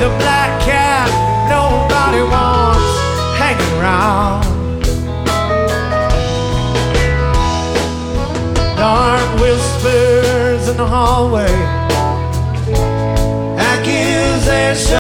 the black cat nobody wants hanging around. Dark whispers in the hallway, accusation.